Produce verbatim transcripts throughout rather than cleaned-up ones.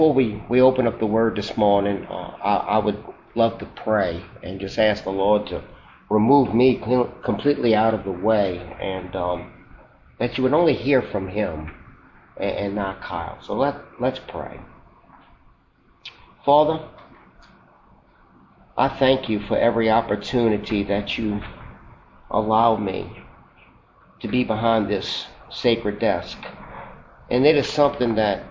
Before we, we open up the word this morning, uh, I, I would love to pray and just ask the Lord to remove me completely out of the way, and um, that you would only hear from him and, and not Kyle. So let, let's pray. Father, I thank you for every opportunity that you allow me to be behind this sacred desk. And it is something that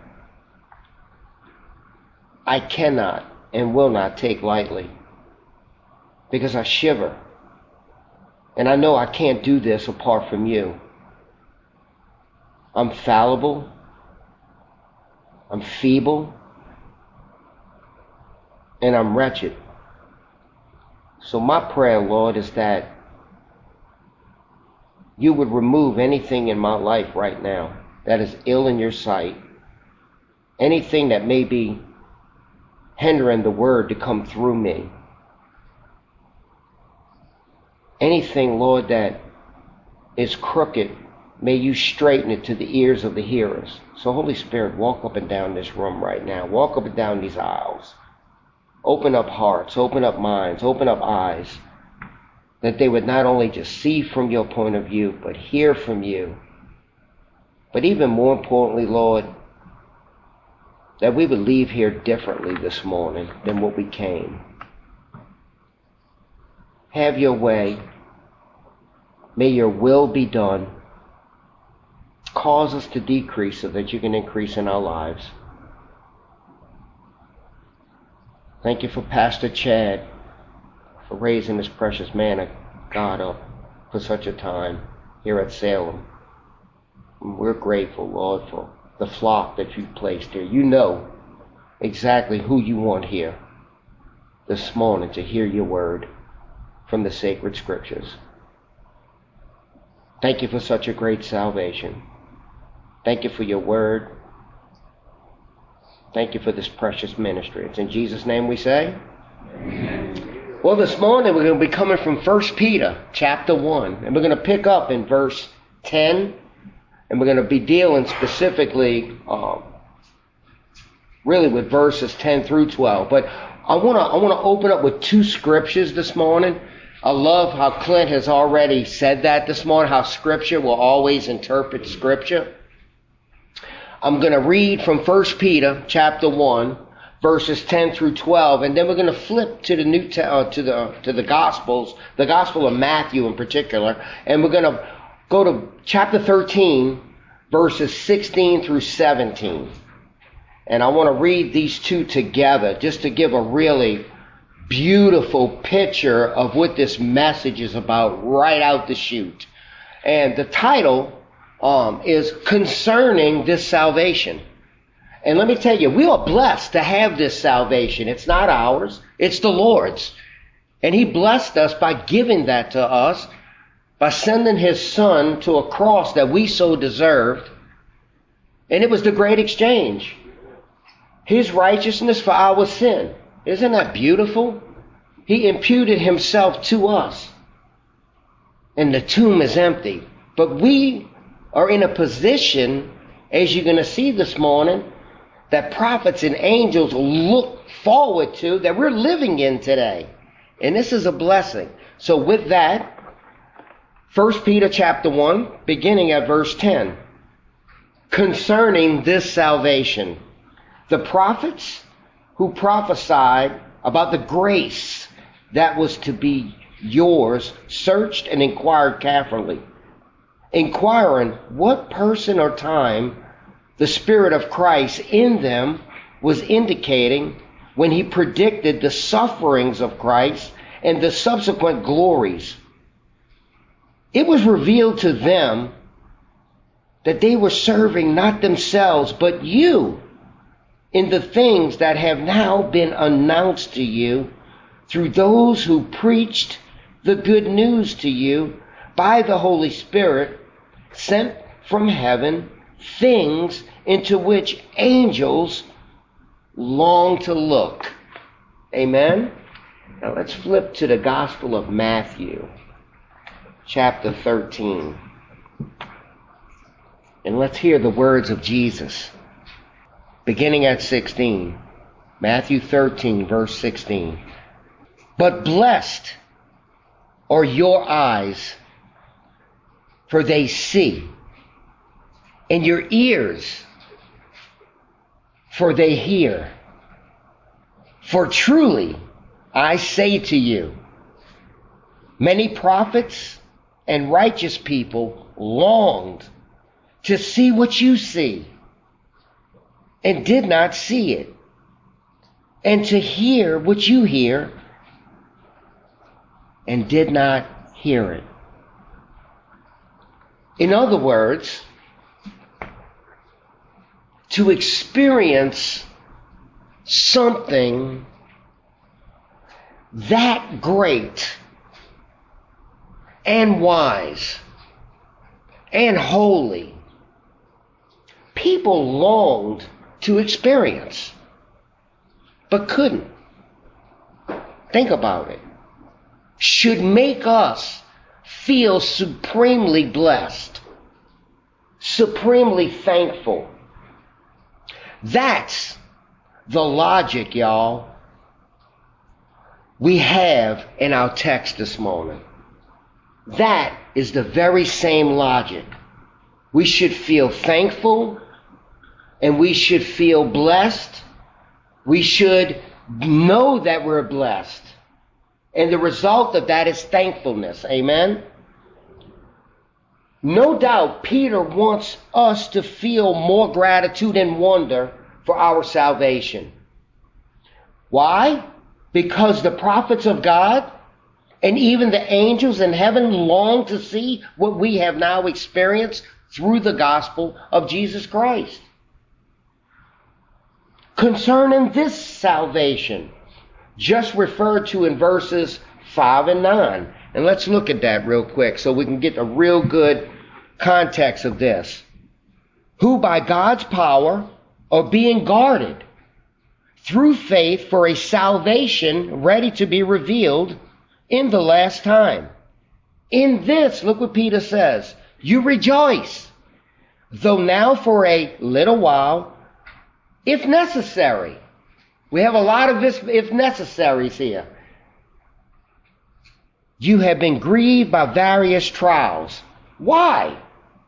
I cannot and will not take lightly, because I shiver. And I know I can't do this apart from you. I'm fallible. I'm feeble. And I'm wretched. So my prayer, Lord, is that you would remove anything in my life right now that is ill in your sight. Anything that may be hindering the word to come through me. Anything, Lord, that is crooked, may you straighten it to the ears of the hearers. So Holy Spirit, walk up and down this room right now. Walk up and down these aisles. Open up hearts, open up minds, open up eyes, that they would not only just see from your point of view, but hear from you. But even more importantly, Lord, that we would leave here differently this morning than what we came. Have your way. May your will be done. Cause us to decrease so that you can increase in our lives. Thank you for Pastor Chad for raising this precious man of God up for such a time here at Salem. And we're grateful, Lord, for the flock that you've placed here. You know exactly who you want here this morning to hear your word from the sacred scriptures. Thank you for such a great salvation. Thank you for your word. Thank you for this precious ministry. It's in Jesus' name we say. Amen. Well, this morning we're going to be coming from First Peter chapter one, and we're going to pick up in verse ten, and we're going to be dealing specifically um, really with verses ten through twelve. But I want to I want to open up with two scriptures this morning. I love how Clint has already said that this morning, how Scripture will always interpret Scripture. I'm going to read from First Peter chapter one, verses ten through twelve, and then we're going to flip to the New Te- uh, to the to the Gospels, the Gospel of Matthew in particular, and we're going to go to chapter thirteen, verses sixteen through seventeen. And I want to read these two together just to give a really beautiful picture of what this message is about right out the chute. And the title um, is Concerning This Salvation. And let me tell you, we are blessed to have this salvation. It's not ours, it's the Lord's. And he blessed us by giving that to us, by sending his son to a cross that we so deserved. And it was the great exchange. His righteousness for our sin. Isn't that beautiful? He imputed himself to us. And the tomb is empty. But we are in a position, as you're going to see this morning, that prophets and angels look forward to, that we're living in today. And this is a blessing. So with that, First Peter chapter one, beginning at verse ten. Concerning this salvation, the prophets who prophesied about the grace that was to be yours searched and inquired carefully, inquiring what person or time the Spirit of Christ in them was indicating when he predicted the sufferings of Christ and the subsequent glories. It was revealed to them that they were serving not themselves but you in the things that have now been announced to you through those who preached the good news to you by the Holy Spirit sent from heaven, things into which angels long to look. Amen? Now let's flip to the Gospel of Matthew, chapter thirteen. And let's hear the words of Jesus. beginning at sixteen. Matthew thirteen, verse sixteen. But blessed are your eyes, for they see, and your ears, for they hear. For truly, I say to you, many prophets and righteous people longed to see what you see and did not see it, and to hear what you hear and did not hear it. In other words, to experience something that great and wise and holy, people longed to experience, but couldn't. Think about it. Should make us feel supremely blessed, supremely thankful. That's the logic, y'all, we have in our text this morning. That is the very same logic. We should feel thankful and we should feel blessed. We should know that we're blessed. And the result of that is thankfulness. Amen? No doubt Peter wants us to feel more gratitude and wonder for our salvation. Why? Because the prophets of God and even the angels in heaven long to see what we have now experienced through the gospel of Jesus Christ. Concerning this salvation, just referred to in verses five and nine. And let's look at that real quick so we can get a real good context of this. Who by God's power are being guarded through faith for a salvation ready to be revealed in the last time. In this, look what Peter says, you rejoice, though now for a little while, if necessary. We have a lot of this if necessaries here. You have been grieved by various trials. Why?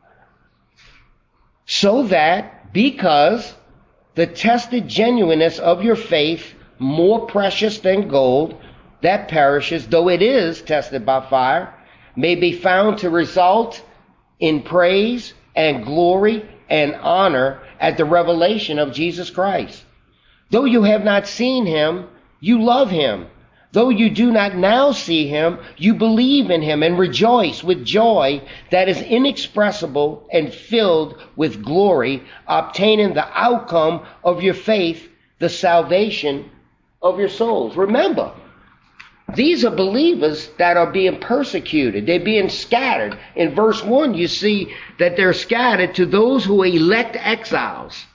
So that because the tested genuineness of your faith, more precious than gold that perishes, though it is tested by fire, may be found to result in praise and glory and honor at the revelation of Jesus Christ. Though you have not seen him, you love him. Though you do not now see him, you believe in him and rejoice with joy that is inexpressible and filled with glory, obtaining the outcome of your faith, the salvation of your souls. Remember, these are believers that are being persecuted. They're being scattered. In verse one, you see that they're scattered to those who elect exiles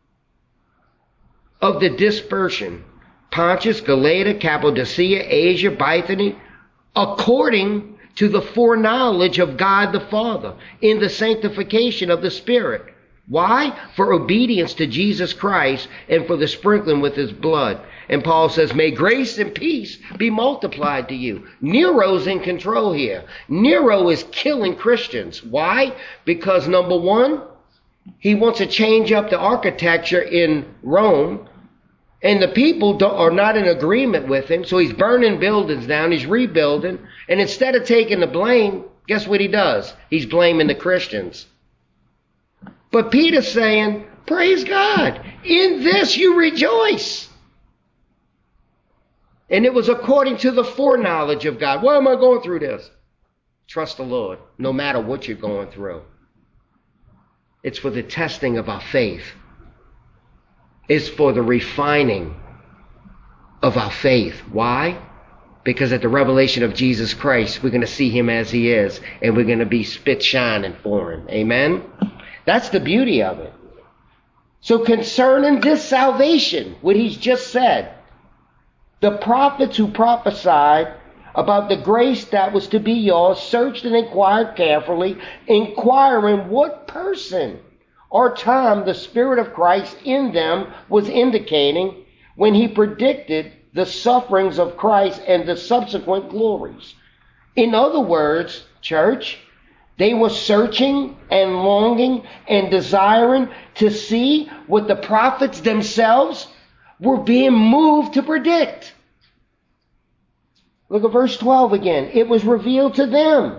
of the dispersion. Pontus, Galatia, Cappadocia, Asia, Bithynia, according to the foreknowledge of God the Father, in the sanctification of the Spirit. Why? For obedience to Jesus Christ and for the sprinkling with his blood. And Paul says, may grace and peace be multiplied to you. Nero's in control here. Nero is killing Christians. Why? Because number one, he wants to change up the architecture in Rome. And the people don't, are not in agreement with him. So he's burning buildings down. He's rebuilding. And instead of taking the blame, guess what he does? He's blaming the Christians. But Peter's saying, praise God. In this you rejoice. And it was according to the foreknowledge of God. Why am I going through this? Trust the Lord, no matter what you're going through. It's for the testing of our faith. It's for the refining of our faith. Why? Because at the revelation of Jesus Christ, we're going to see him as he is, and we're going to be spit shining for him. Amen? That's the beauty of it. So concerning this salvation, what he's just said, the prophets who prophesied about the grace that was to be yours searched and inquired carefully, inquiring what person or time the Spirit of Christ in them was indicating when he predicted the sufferings of Christ and the subsequent glories. In other words, church, they were searching and longing and desiring to see what the prophets themselves were being moved to predict. Look at verse twelve again. It was revealed to them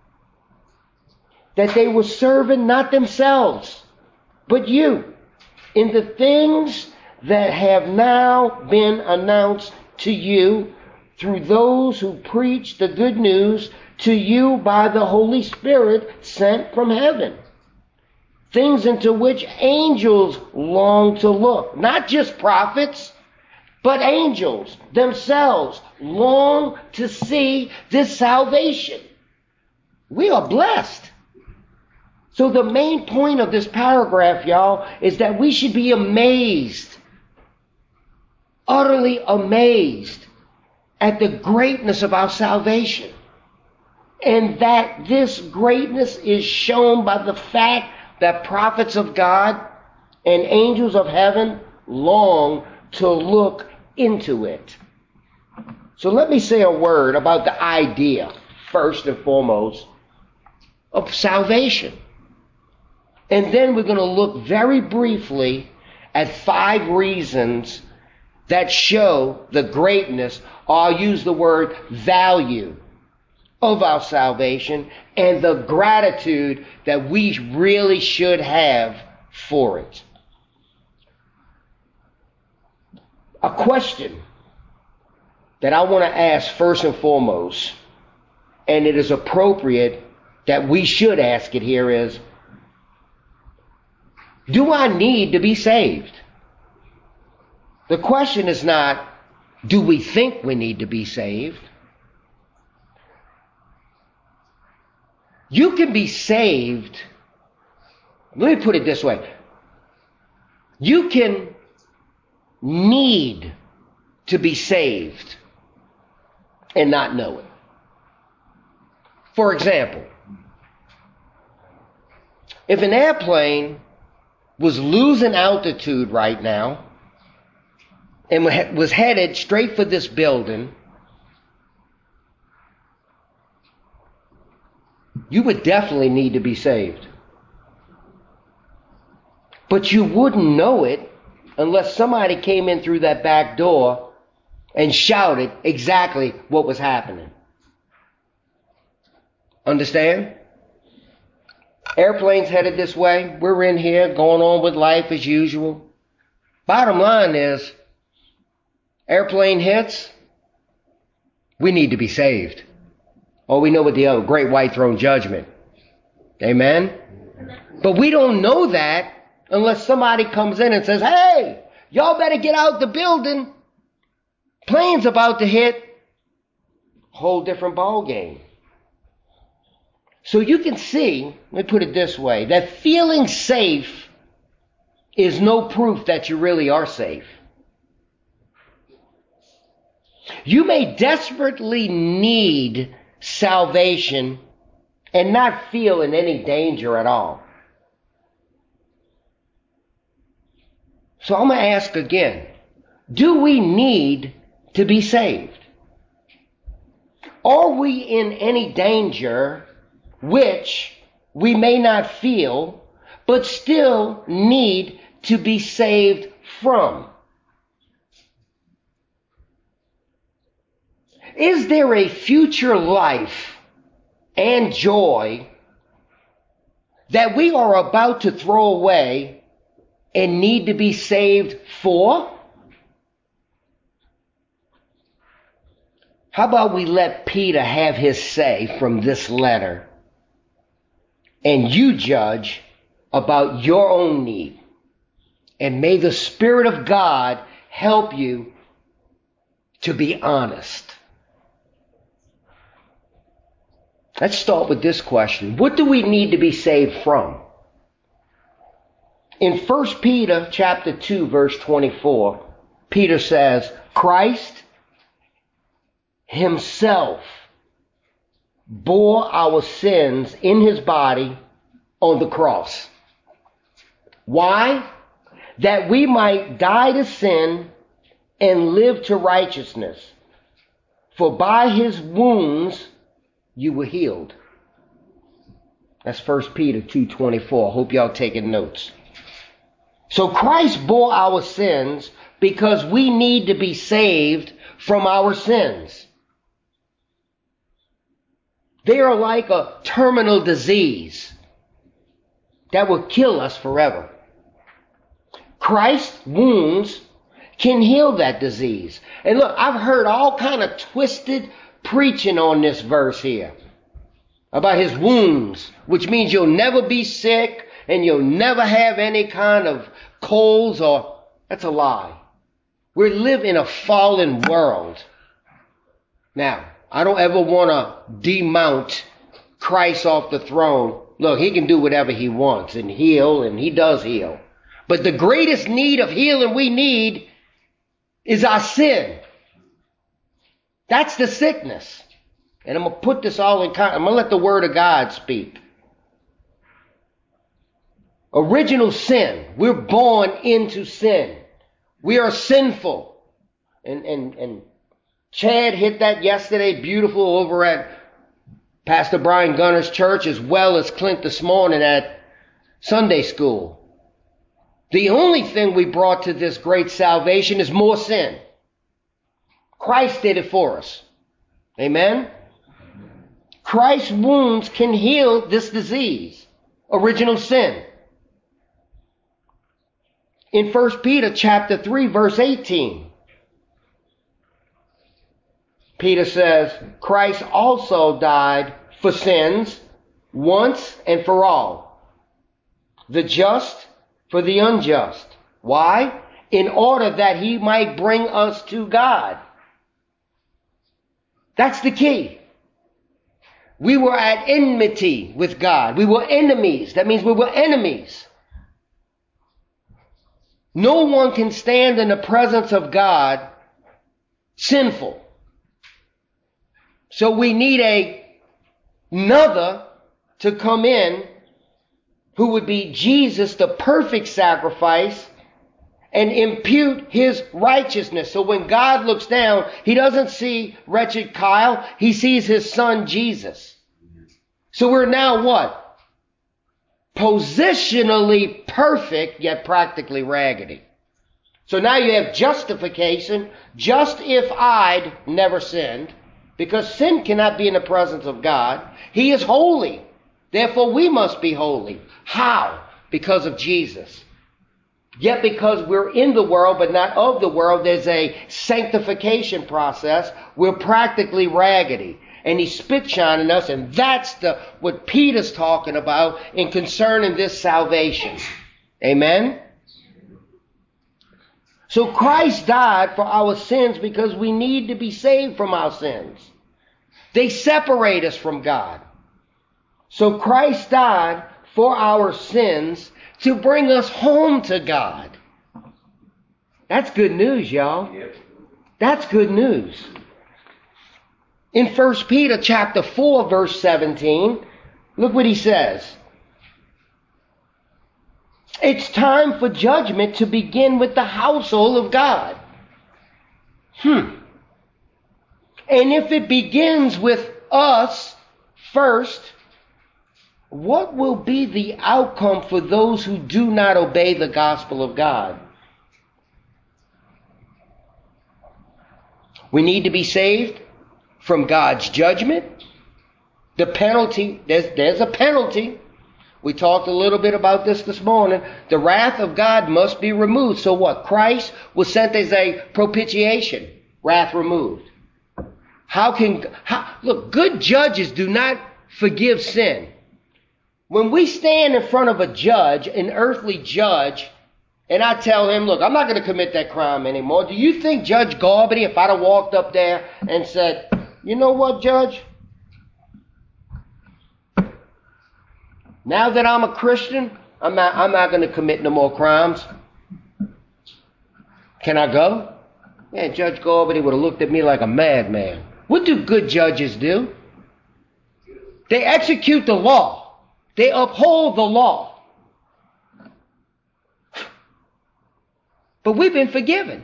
that they were serving not themselves, but you, in the things that have now been announced to you through those who preach the good news to you by the Holy Spirit sent from heaven. Things into which angels long to look. Not just prophets, but angels themselves long to see this salvation. We are blessed. So the main point of this paragraph, y'all, is that we should be amazed, utterly amazed at the greatness of our salvation. And that this greatness is shown by the fact that prophets of God and angels of heaven long to look into it. So let me say a word about the idea, first and foremost, of salvation. And then we're going to look very briefly at five reasons that show the greatness, or I'll use the word value, of our salvation and the gratitude that we really should have for it. A question that I want to ask first and foremost, and it is appropriate that we should ask it here, is, do I need to be saved? The question is not, do we think we need to be saved? You can be saved. Let me put it this way. You can need to be saved and not know it. For example, if an airplane was losing altitude right now and was headed straight for this building, you would definitely need to be saved. But you wouldn't know it unless somebody came in through that back door and shouted exactly what was happening. Understand? Airplanes headed this way. We're in here going on with life as usual. Bottom line is, airplane hits, we need to be saved. Or we know what the other, great white throne judgment. Amen? But we don't know that unless somebody comes in and says, hey, y'all better get out the building. Plane's about to hit. Whole different ball game. So you can see, let me put it this way, that feeling safe is no proof that you really are safe. You may desperately need salvation and not feel in any danger at all. So I'm going to ask again, do we need to be saved? Are we in any danger which we may not feel, but still need to be saved from? Is there a future life and joy that we are about to throw away and need to be saved for? How about we let Peter have his say from this letter, and you judge about your own need. And may the Spirit of God help you to be honest. Let's start with this question. What do we need to be saved from? In First Peter chapter two, verse twenty-four, Peter says, Christ himself bore our sins in his body on the cross. Why? That we might die to sin and live to righteousness. For by his wounds you were healed. That's First Peter two twenty-four. Hope y'all taking notes. So Christ bore our sins because we need to be saved from our sins. They are like a terminal disease that will kill us forever. Christ's wounds can heal that disease. And look, I've heard all kind of twisted preaching on this verse here about his wounds, which means you'll never be sick and you'll never have any kind of colds or... That's a lie. We live in a fallen world. Now, I don't ever want to demount Christ off the throne. Look, he can do whatever he wants and heal, and he does heal. But the greatest need of healing we need is our sin. That's the sickness. And I'm going to put this all in context. I'm going to let the word of God speak. Original sin. We're born into sin. We are sinful. And, and, and Chad hit that yesterday, beautiful, over at Pastor Brian Gunner's church, as well as Clint this morning at Sunday school. The only thing we brought to this great salvation is more sin. Christ did it for us. Amen? Christ's wounds can heal this disease, original sin. In First Peter chapter three, verse eighteen, Peter says, Christ also died for sins once and for all, the just for the unjust. Why? In order that he might bring us to God. That's the key. We were at enmity with God. We were enemies. That means we were enemies. No one can stand in the presence of God sinful. So we need a, another to come in who would be Jesus, the perfect sacrifice, and impute his righteousness. So when God looks down, he doesn't see wretched Kyle. He sees his son Jesus. So we're now what? Positionally perfect, yet practically raggedy. So now you have justification, just if I'd never sinned, because sin cannot be in the presence of God. He is holy. Therefore, we must be holy. How? Because of Jesus. Yet because we're in the world but not of the world, there's a sanctification process. We're practically raggedy. And he spit shining us, and that's the what Peter's talking about in concerning this salvation. Amen? So Christ died for our sins because we need to be saved from our sins. They separate us from God. So Christ died for our sins to bring us home to God. That's good news, y'all. That's good news. In First Peter chapter four, verse seventeen, look what he says. It's time for judgment to begin with the household of God. Hmm. And if it begins with us first, what will be the outcome for those who do not obey the gospel of God? We need to be saved from God's judgment. The penalty, there's, there's a penalty. We talked a little bit about this this morning. The wrath of God must be removed. So what? Christ was sent as a propitiation. Wrath removed. How can, how, look, good judges do not forgive sin. When we stand in front of a judge, an earthly judge, and I tell him, look, I'm not going to commit that crime anymore. Do you think Judge Garbity, if I'd have walked up there and said, you know what, Judge? Now that I'm a Christian, I'm not, I'm not going to commit no more crimes. Can I go? Yeah, Judge Garbity would have looked at me like a madman. What do good judges do? They execute the law. They uphold the law. But we've been forgiven.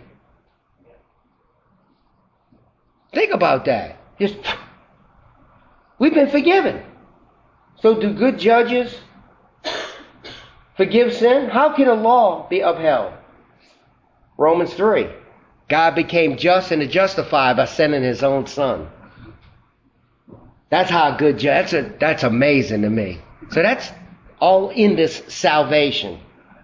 Think about that. Just, we've been forgiven. So do good judges forgive sin? How can a law be upheld? Romans three. God became just and justified by sending his own son. That's how good judge. That's, a, that's amazing to me. So that's all in this salvation.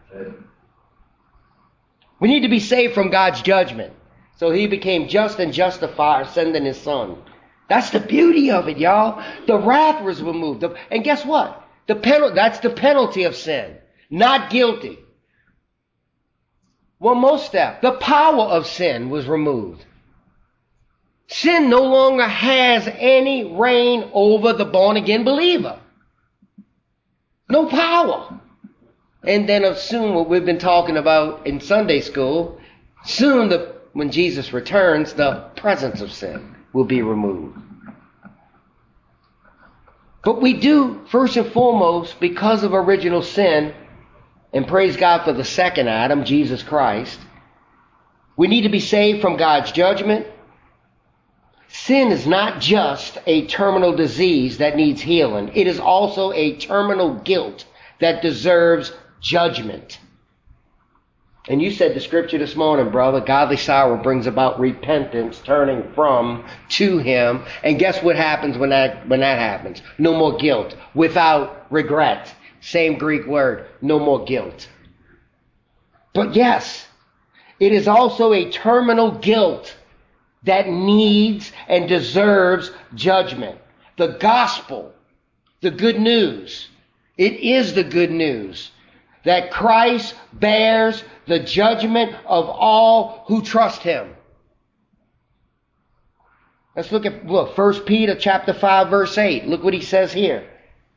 We need to be saved from God's judgment. So he became just and justified, sending his son. That's the beauty of it, y'all. The wrath was removed. And guess what? The penalty, that's the penalty of sin. Not guilty. One more step. The power of sin was removed. Sin no longer has any reign over the born-again believer. No power. And then soon, what we've been talking about in Sunday school, soon the, when Jesus returns, the presence of sin will be removed. But we do, first and foremost, because of original sin, and praise God for the second Adam, Jesus Christ, we need to be saved from God's judgment. Sin is not just a terminal disease that needs healing. It is also a terminal guilt that deserves judgment. And you said the scripture this morning, brother, godly sorrow brings about repentance, turning from to him. And guess what happens when that when that happens? No more guilt, without regret. Same Greek word, no more guilt. But yes, it is also a terminal guilt that needs and deserves judgment. The gospel, the good news, it is the good news that Christ bears the judgment of all who trust him. Let's look at look, First Peter chapter five, verse eight. Look what he says here.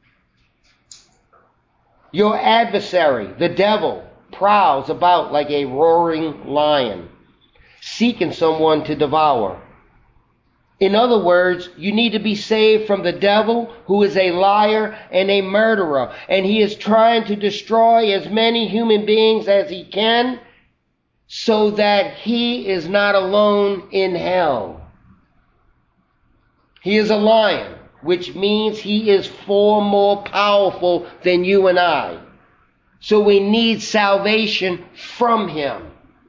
Your adversary, the devil, prowls about like a roaring lion, seeking someone to devour. In other words, you need to be saved from the devil, who is a liar and a murderer. And he is trying to destroy as many human beings as he can so that he is not alone in hell. He is a lion, which means he is far more powerful than you and I. So we need salvation from him.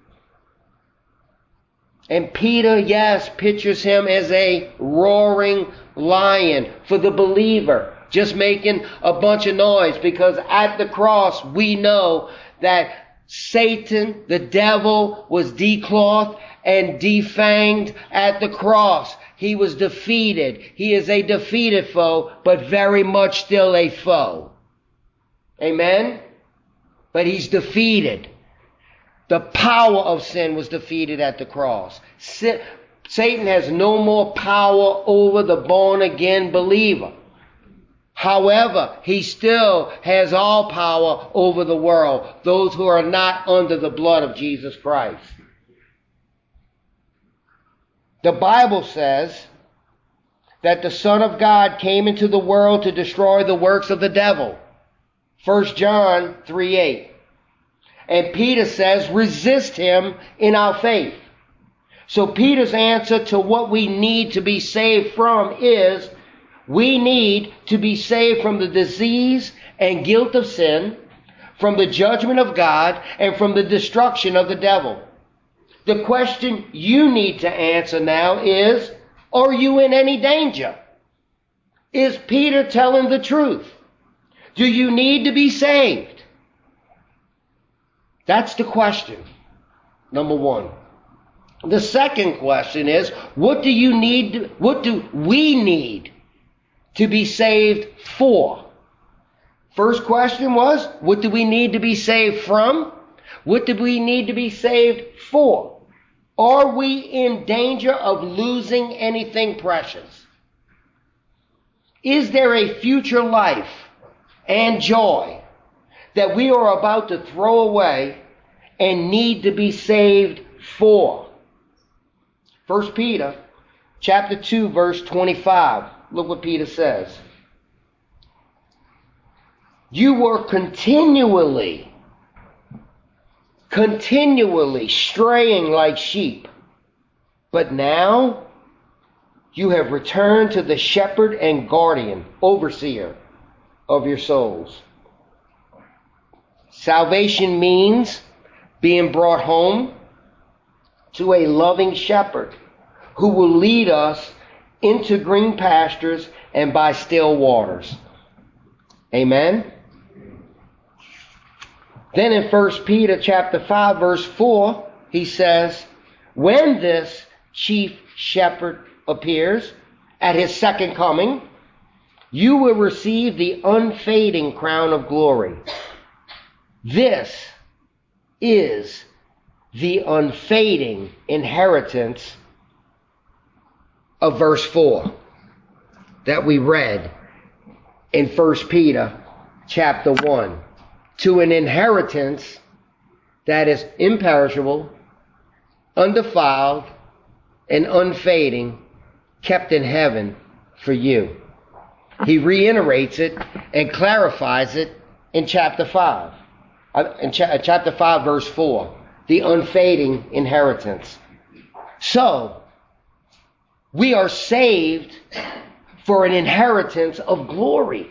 And Peter, yes, pictures him as a roaring lion for the believer, just making a bunch of noise, because at the cross we know that Satan, the devil, was declothed and defanged at the cross. He was defeated. He is a defeated foe, but very much still a foe. Amen? But he's defeated. The power of sin was defeated at the cross. Sin, Satan has no more power over the born-again believer. However, he still has all power over the world, those who are not under the blood of Jesus Christ. The Bible says that the Son of God came into the world to destroy the works of the devil. First John three eight. And Peter says, resist him in our faith. So Peter's answer to what we need to be saved from is, we need to be saved from the disease and guilt of sin, from the judgment of God, and from the destruction of the devil. The question you need to answer now is, are you in any danger? Is Peter telling the truth? Do you need to be saved? That's the question, number one. The second question is, what do you need, to, what do we need to be saved for? First question was, what do we need to be saved from? What do we need to be saved for? Are we in danger of losing anything precious? Is there a future life and joy that we are about to throw away and need to be saved for? First Peter chapter two, verse twenty-five. Look what Peter says. You were continually continually straying like sheep. But now you have returned to the shepherd and guardian, overseer of your souls. Salvation means being brought home to a loving shepherd who will lead us into green pastures and by still waters. Amen. Then in First Peter chapter five, verse four, he says, when this chief shepherd appears at his second coming, you will receive the unfading crown of glory. This is the unfading inheritance of verse four that we read in First Peter chapter one. To an inheritance that is imperishable, undefiled, and unfading, kept in heaven for you. He reiterates it and clarifies it in chapter five. In cha- chapter five, verse four. The unfading inheritance. So, we are saved for an inheritance of glory.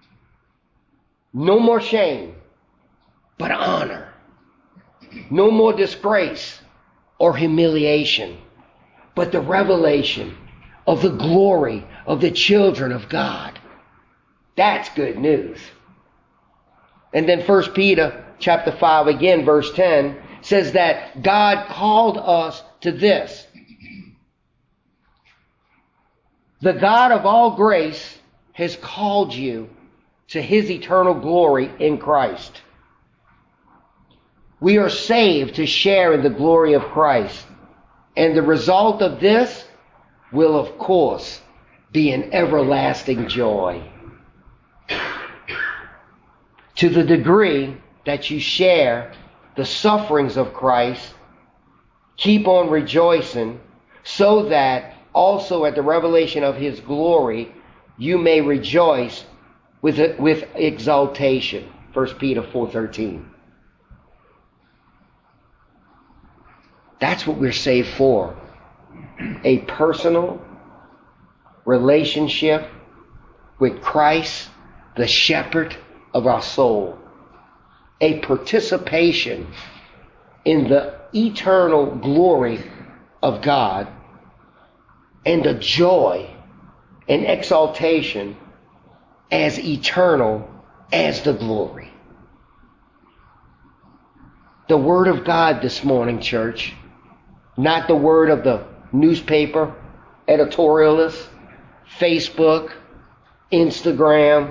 No more shame, but honor. No more disgrace or humiliation, but the revelation of the glory of the children of God. That's good news. And then First Peter chapter five again, verse ten, says that God called us to this. The God of all grace has called you to his eternal glory in Christ. We are saved to share in the glory of Christ. And the result of this will, of course, be an everlasting joy. To the degree that you share the sufferings of Christ, keep on rejoicing, so that also at the revelation of his glory, you may rejoice with, with exaltation. First Peter four thirteen. That's what we're saved for. A personal relationship with Christ, the shepherd of our soul. A participation in the eternal glory of God, and a joy and exaltation as eternal as the glory. The word of God this morning, church, not the word of the newspaper, editorialists, Facebook, Instagram,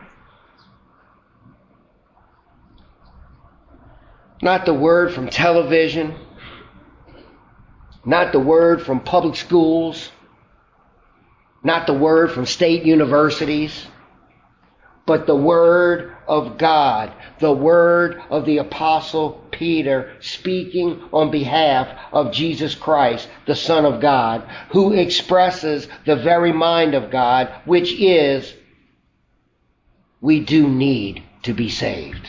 not the word from television, not the word from public schools, not the word from state universities, but the word of God, the word of the Apostle Peter, speaking on behalf of Jesus Christ, the Son of God, who expresses the very mind of God, which is, we do need to be saved.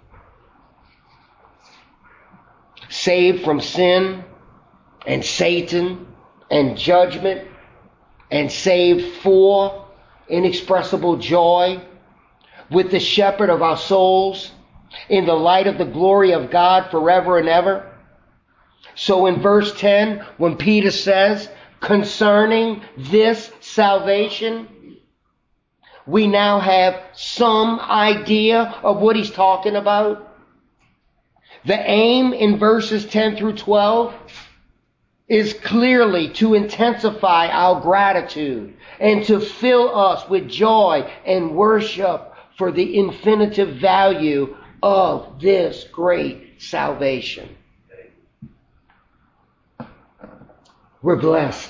Saved from sin and Satan and judgment, and saved for inexpressible joy with the shepherd of our souls in the light of the glory of God forever and ever. So in verse ten, when Peter says, concerning this salvation, we now have some idea of what he's talking about. The aim in verses ten through twelve is clearly to intensify our gratitude and to fill us with joy and worship for the infinitive value of this great salvation. We're blessed.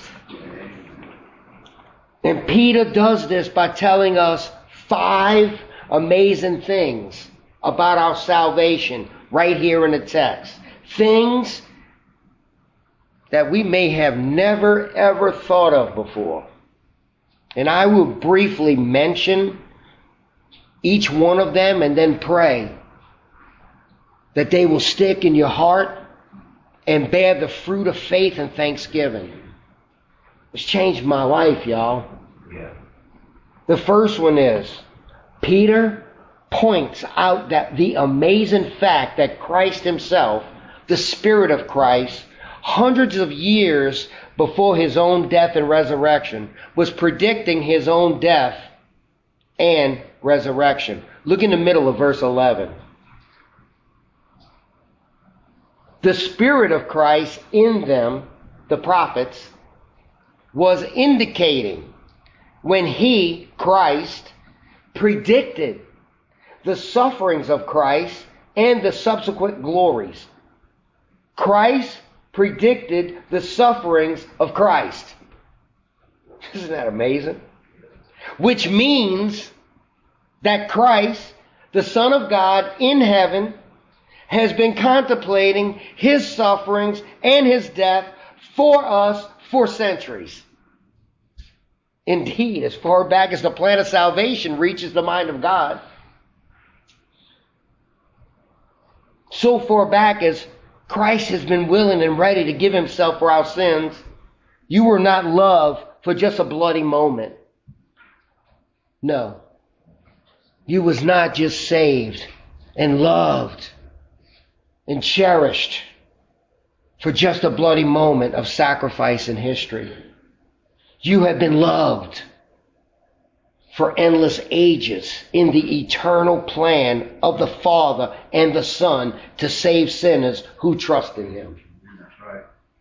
And Peter does this by telling us five amazing things about our salvation right here in the text. Things that we may have never ever thought of before. And I will briefly mention each one of them and then pray that they will stick in your heart and bear the fruit of faith and thanksgiving. It's changed my life, y'all. Yeah. The first one is, Peter points out that the amazing fact that Christ himself, the Spirit of Christ, hundreds of years before his own death and resurrection, was predicting his own death and resurrection. Look in the middle of verse eleven. The Spirit of Christ in them, the prophets, was indicating when he, Christ, predicted the sufferings of Christ and the subsequent glories. Christ predicted the sufferings of Christ. Isn't that amazing? Which means that Christ, the Son of God in heaven, has been contemplating his sufferings and his death for us for centuries. Indeed, as far back as the plan of salvation reaches the mind of God, so far back as Christ has been willing and ready to give himself for our sins, you were not loved for just a bloody moment. No. You was not just saved and loved and cherished for just a bloody moment of sacrifice in history. You have been loved for endless ages in the eternal plan of the Father and the Son to save sinners who trust in him. That's right.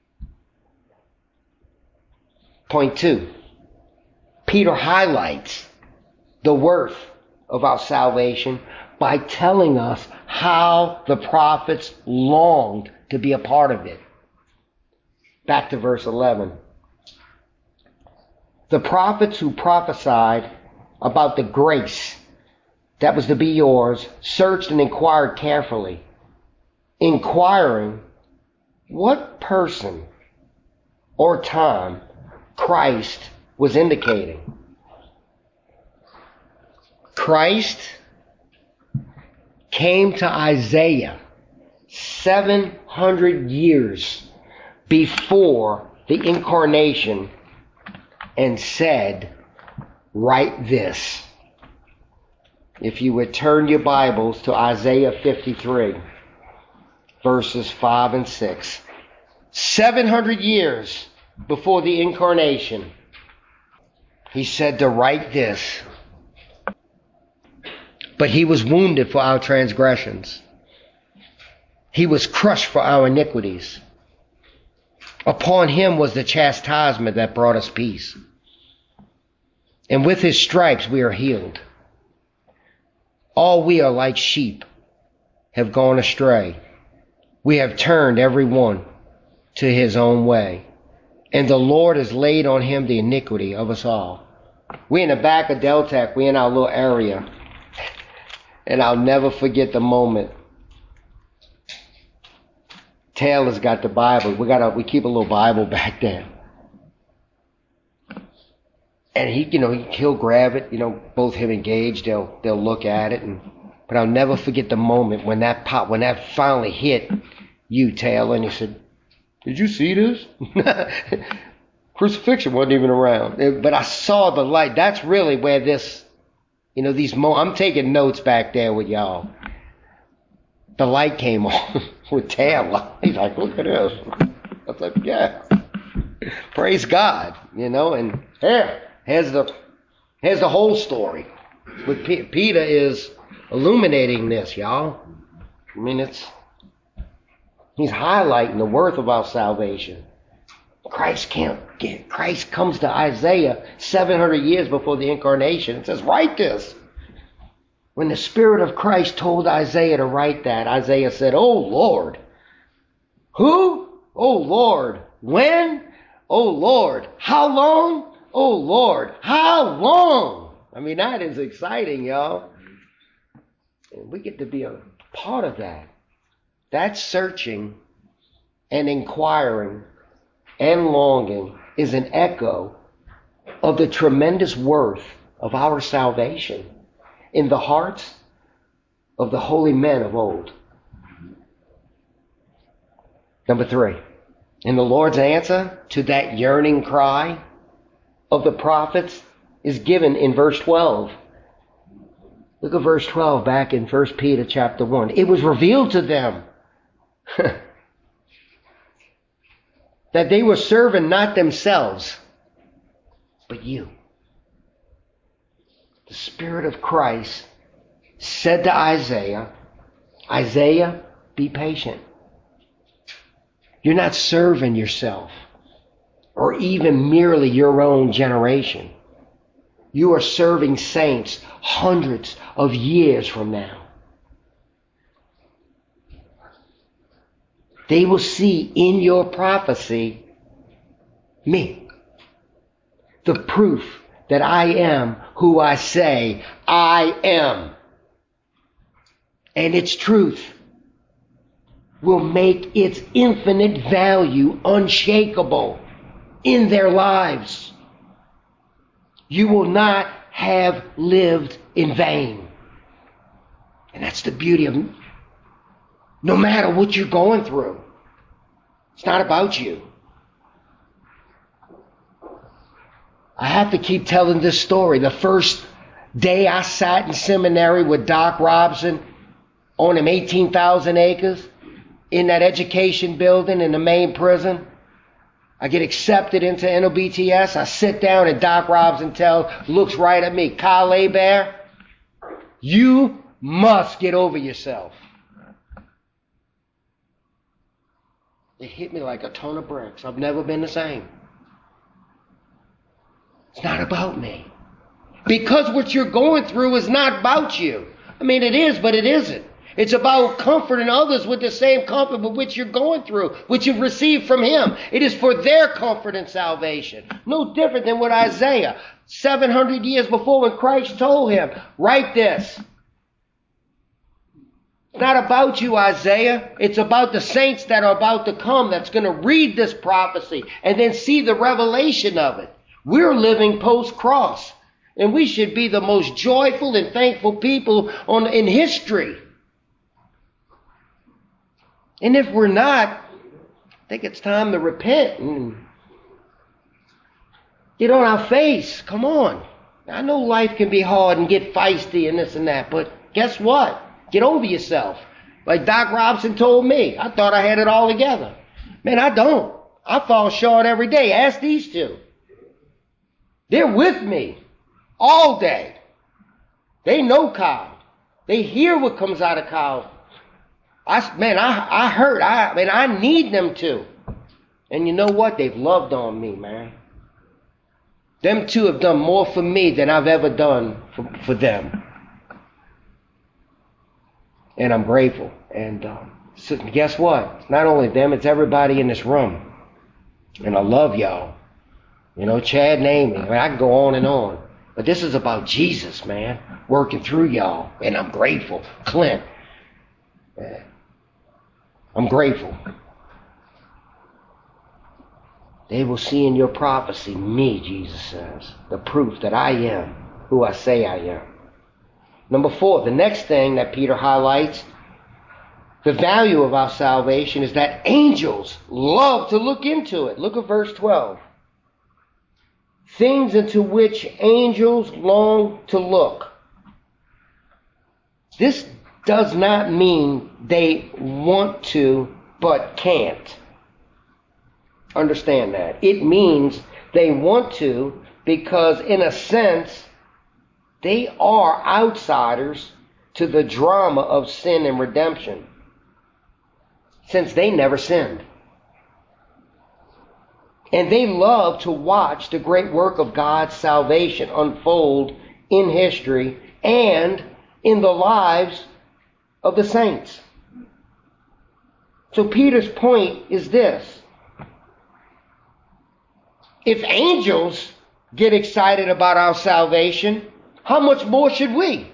Point two. Peter highlights the worth of our salvation by telling us how the prophets longed to be a part of it. Back to verse eleven. The prophets who prophesied about the grace that was to be yours searched and inquired carefully, inquiring what person or time Christ was indicating. Christ came to Isaiah seven hundred years before the incarnation and said, write this. If you would turn your Bibles to Isaiah fifty-three, verses five and six. seven hundred years before the incarnation, he said to write this. But he was wounded for our transgressions. He was crushed for our iniquities. Upon him was the chastisement that brought us peace. And with his stripes we are healed. All we are like sheep have gone astray. We have turned every one to his own way. And the Lord has laid on him the iniquity of us all. We in the back of Deltec, we in our little area. And I'll never forget the moment. Taylor's got the Bible. We got a, we keep a little Bible back there. And he, you know, he, he'll grab it. You know, both him and Gage, they'll they'll look at it. And but I'll never forget the moment when that pop, when that finally hit you, Taylor, and he said, "Did you see this?" Crucifixion wasn't even around, but I saw the light. That's really where this. You know, these mo- I'm taking notes back there with y'all. The light came on with Taylor. He's like, look at this. I was like, yeah. Praise God. You know, and here, here's the here's the whole story. With P- Peter is illuminating this, y'all. I mean, it's he's highlighting the worth of our salvation. Christ can't get, Christ comes to Isaiah seven hundred years before the incarnation and says, write this. When the Spirit of Christ told Isaiah to write that, Isaiah said, oh Lord. Who? Oh Lord. When? Oh Lord. How long? Oh Lord. How long? I mean, that is exciting, y'all. And we get to be a part of that. That searching and inquiring and longing is an echo of the tremendous worth of our salvation in the hearts of the holy men of old. Number three, and the Lord's answer to that yearning cry of the prophets is given in verse twelve. Look at verse twelve back in First Peter chapter one. It was revealed to them that they were serving not themselves, but you. The Spirit of Christ said to Isaiah, Isaiah, be patient. You're not serving yourself or even merely your own generation. You are serving saints hundreds of years from now. They will see in your prophecy me, the proof that I am who I say I am. And its truth will make its infinite value unshakable in their lives. You will not have lived in vain. And that's the beauty of, no matter what you're going through, it's not about you. I have to keep telling this story. The first day I sat in seminary with Doc Robson on them eighteen thousand acres in that education building in the main prison, I get accepted into N O B T S. I sit down and Doc Robson tells, looks right at me, Kyle Hebert, you must get over yourself. It hit me like a ton of bricks. I've never been the same. It's not about me. Because what you're going through is not about you. I mean, it is, but it isn't. It's about comforting others with the same comfort with which you're going through, which you've received from Him. It is for their comfort and salvation. No different than what Isaiah, seven hundred years before, when Christ told him, write this. It's not about you, Isaiah. It's about the saints that are about to come that's going to read this prophecy and then see the revelation of it. We're living post-cross, and we should be the most joyful and thankful people on, in history. And if we're not, I think it's time to repent and get on our face. Come on. I know life can be hard and get feisty and this and that, but guess what? Get over yourself. Like Doc Robson told me, I thought I had it all together. Man, I don't. I fall short every day. Ask these two. They're with me all day. They know Kyle. They hear what comes out of Kyle. I, man, I, I hurt. I, man, I need them to. And you know what? They've loved on me, man. Them two have done more for me than I've ever done for, for them. And I'm grateful. And um, so guess what? It's not only them, it's everybody in this room. And I love y'all. You know, Chad and Amy. I mean, I can go on and on. But this is about Jesus, man, working through y'all. And I'm grateful. Clint. Man, I'm grateful. They will see in your prophecy me, Jesus says, the proof that I am who I say I am. Number four, the next thing that Peter highlights, the value of our salvation, is that angels love to look into it. Look at verse twelve. Things into which angels long to look. This does not mean they want to but can't. Understand that. It means they want to because, in a sense, they are outsiders to the drama of sin and redemption, since they never sinned. And they love to watch the great work of God's salvation unfold in history and in the lives of the saints. So Peter's point is this. If angels get excited about our salvation, how much more should we?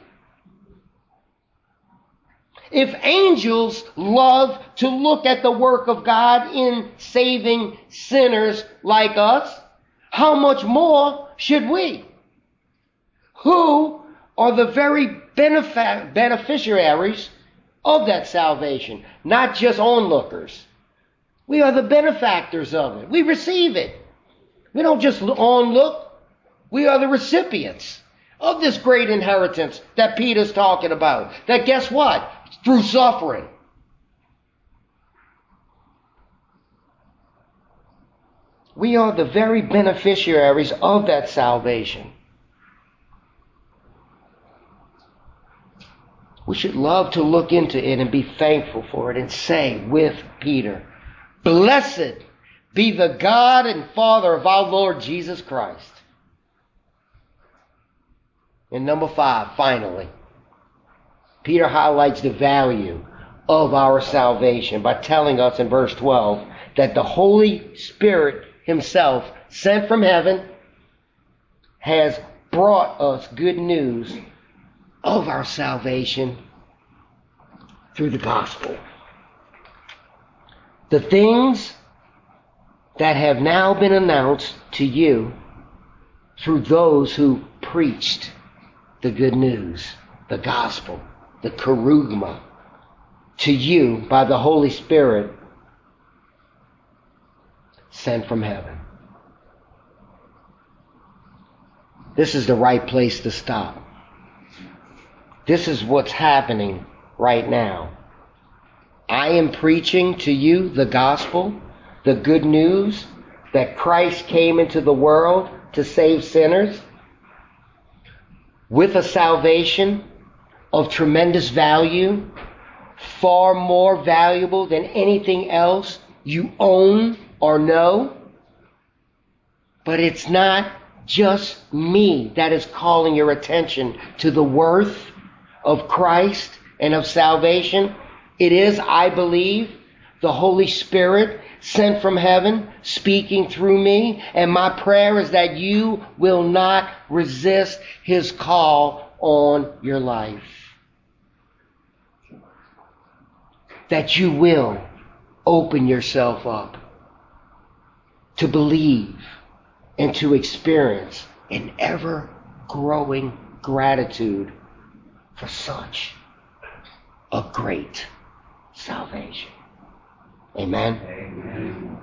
If angels love to look at the work of God in saving sinners like us, how much more should we? Who are the very benefic- beneficiaries of that salvation? Not just onlookers. We are the benefactors of it. We receive it. We don't just on look. We are the recipients of this great inheritance that Peter's talking about. That guess what? Through suffering. We are the very beneficiaries of that salvation. We should love to look into it and be thankful for it and say with Peter, blessed be the God and Father of our Lord Jesus Christ. And number five, finally, Peter highlights the value of our salvation by telling us in verse twelve that the Holy Spirit himself, sent from heaven, has brought us good news of our salvation through the gospel. The things that have now been announced to you through those who preached the good news, the gospel, the kerugma, to you by the Holy Spirit sent from heaven. This is the right place to stop. This is what's happening right now. I am preaching to you the gospel, the good news that Christ came into the world to save sinners with a salvation of tremendous value, far more valuable than anything else you own or know. But it's not just me that is calling your attention to the worth of Christ and of salvation. It is, I believe, the Holy Spirit sent from heaven speaking through me. And my prayer is that you will not resist his call on your life. That you will open yourself up to believe and to experience an ever-growing gratitude for such a great salvation. Amen. Amen.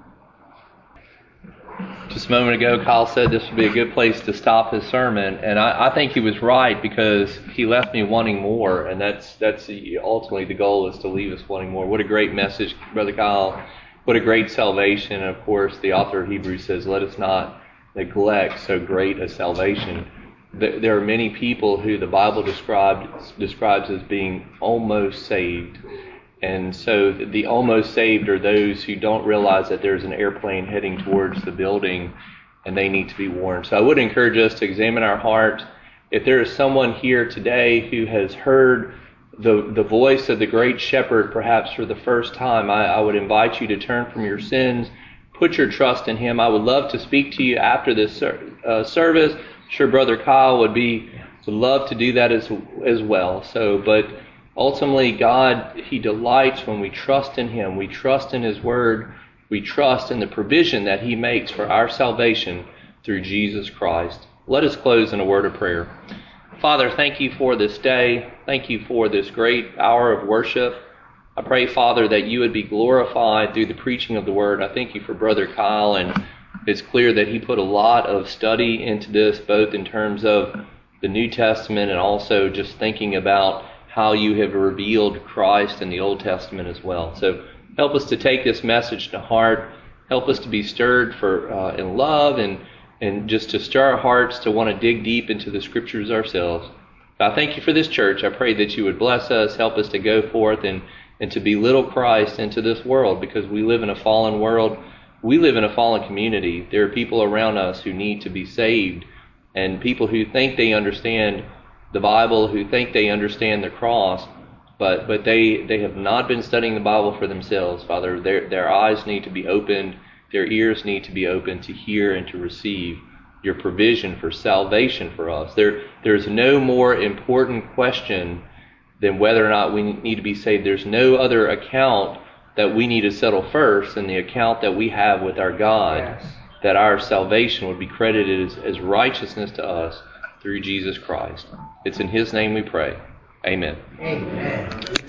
Just a moment ago, Kyle said this would be a good place to stop his sermon, and I, I think he was right, because he left me wanting more, and that's that's the, ultimately the goal is to leave us wanting more. What a great message, Brother Kyle. What a great salvation. And of course, the author of Hebrews says, let us not neglect so great a salvation. There are many people who the Bible described, describes as being almost saved. And so the almost saved are those who don't realize that there's an airplane heading towards the building and they need to be warned. So I would encourage us to examine our heart. If there is someone here today who has heard the the voice of the great shepherd perhaps for the first time, I, I would invite you to turn from your sins, put your trust in him. I would love to speak to you after this uh, service. I'm sure Brother Kyle would be would love to do that as as well. So, but ultimately, God, he delights when we trust in him. We trust in his word. We trust in the provision that he makes for our salvation through Jesus Christ. Let us close in a word of prayer. Father, thank you for this day. Thank you for this great hour of worship. I pray, Father, that you would be glorified through the preaching of the word. I thank you for Brother Kyle, and it's clear that he put a lot of study into this, both in terms of the New Testament and also just thinking about how you have revealed Christ in the Old Testament as well. So help us to take this message to heart. Help us to be stirred for uh, in love and and just to stir our hearts to want to dig deep into the Scriptures ourselves. I thank you for this church. I pray that you would bless us, help us to go forth and, and to belittle Christ into this world, because we live in a fallen world. We live in a fallen community. There are people around us who need to be saved, and people who think they understand the Bible, who think they understand the cross, but but they, they have not been studying the Bible for themselves. Father, their their eyes need to be opened. Their ears need to be open to hear and to receive your provision for salvation for us. There, there's no more important question than whether or not we need to be saved. There's no other account that we need to settle first than the account that we have with our God, yes, that our salvation would be credited as, as righteousness to us through Jesus Christ. It's in his name we pray. Amen. Amen.